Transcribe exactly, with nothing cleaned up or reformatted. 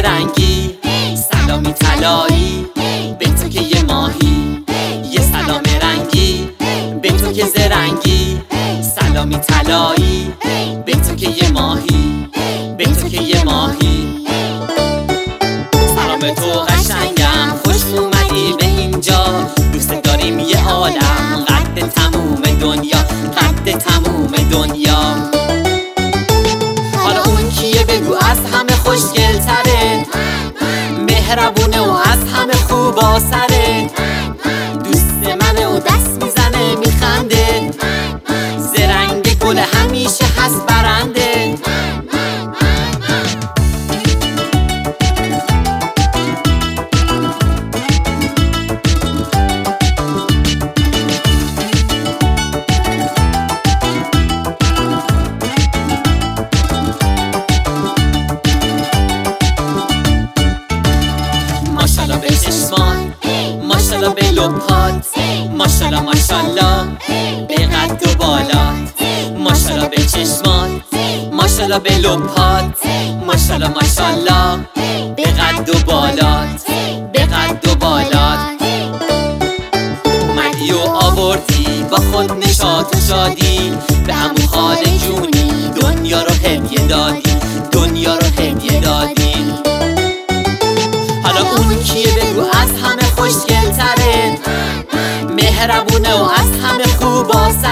زرنگی، سلامی طلایی به تو که یه ماهی. یه سلام رنگی به تو که زرنگی، سلامی طلایی به تو که یه ماهی، به تو که یه ماهی. سلام تو قشنگم، خوش اومدی به اینجا، دوست داریم یه عالم قد تموم دنیا، قد تموم دنیا. حالا اون کیه بگو از همه خوشگل تره، مهربونه و از همه خوب آسره، دوست منه و دست میزنه میخنده، زرنگ گل همیشه هست برنده. ماشالله به چشمات، ماشالله به لبات، ماشالله ماشالله به قد و بالات. ماشالله به چشمات، ماشالله به لبات، ماشالله ماشالله به قد و بالات، به قد و بالات. اومدی و آوردی با خود نشاط و شادی، به عمو خاله جونی دنیا رو هدیه دادی، دنیا رو هدیه دادی. حالا اون کیه بگو از همه خوشگل تره، مهربونه و از همه خوب آسره،